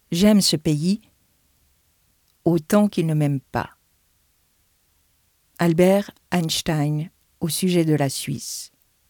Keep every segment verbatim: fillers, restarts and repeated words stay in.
« J'aime ce pays autant qu'il ne m'aime pas ». Albert Einstein au sujet de la Suisse.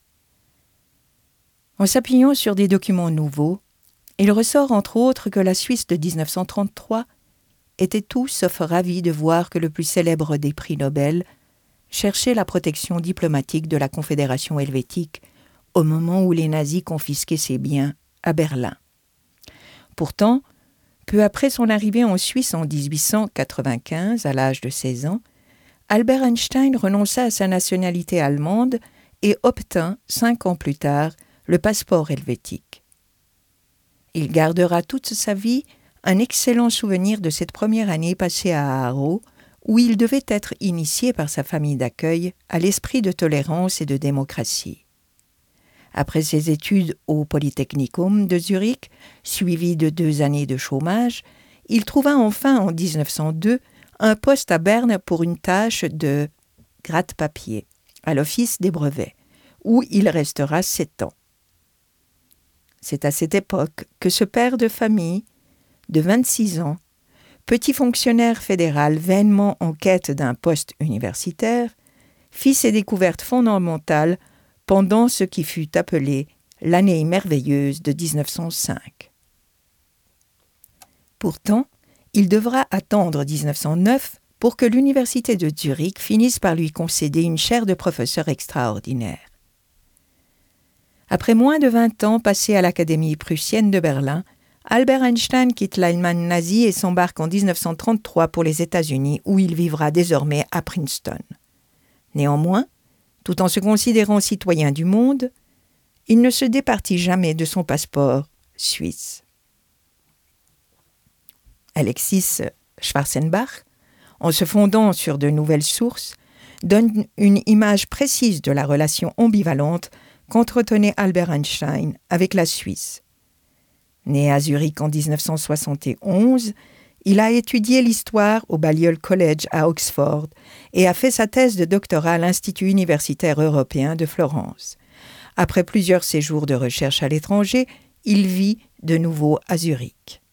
En s'appuyant sur des documents nouveaux, il ressort entre autres que la Suisse de dix-neuf cent trente-trois était tout sauf ravie de voir que le plus célèbre des prix Nobel cherchait la protection diplomatique de la Confédération helvétique au moment où les nazis confisquaient ses biens à Berlin. Pourtant, peu après son arrivée en Suisse en dix-huit cent quatre-vingt-quinze, à l'âge de seize ans, Albert Einstein renonça à sa nationalité allemande et obtint, cinq ans plus tard, le passeport helvétique. Il gardera toute sa vie un excellent souvenir de cette première année passée à Aarau, où il devait être initié par sa famille d'accueil à l'esprit de tolérance et de démocratie. Après ses études au Polytechnicum de Zurich, suivies de deux années de chômage, il trouva enfin en dix-neuf cent deux un poste à Berne pour une tâche de gratte-papier à l'Office des brevets, où il restera sept ans. C'est à cette époque que ce père de famille, de vingt-six ans, petit fonctionnaire fédéral vainement en quête d'un poste universitaire, fit ses découvertes fondamentales pendant ce qui fut appelé l'année merveilleuse de dix-neuf cent cinq. Pourtant, il devra attendre dix-neuf cent neuf pour que l'université de Zurich finisse par lui concéder une chaire de professeur extraordinaire. Après moins de vingt ans passés à l'Académie prussienne de Berlin, Albert Einstein quitte l'Allemagne nazie et s'embarque en dix-neuf cent trente-trois pour les États-Unis, où il vivra désormais à Princeton. Néanmoins, tout en se considérant citoyen du monde, il ne se départit jamais de son passeport suisse. Alexis Schwarzenbach, en se fondant sur de nouvelles sources, donne une image précise de la relation ambivalente qu'entretenait Albert Einstein avec la Suisse. Né à Zurich en dix-neuf cent soixante et onze, il a étudié l'histoire au Balliol College à Oxford et a fait sa thèse de doctorat à l'Institut universitaire européen de Florence. Après plusieurs séjours de recherche à l'étranger, il vit de nouveau à Zurich.